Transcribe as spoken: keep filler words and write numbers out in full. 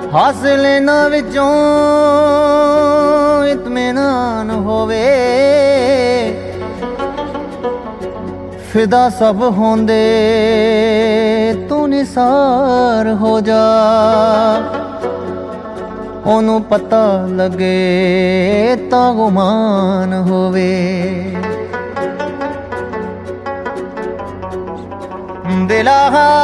ਹਾਸਲੇ ਨਾ ਵਿੱਚੋਂ ਇਤਮੀਨਾਨ ਹੋਵੇ, ਫਿਦਾ ਸਭ ਹੋਂਦੇ ਤੂੰ ਨਿਸਾਰ ਹੋ ਜਾ। ਉਹਨੂੰ ਪਤਾ ਲੱਗੇ ਤਾਂ ਗੁਮਾਨ ਹੋਵੇ। ਦਿਲਾ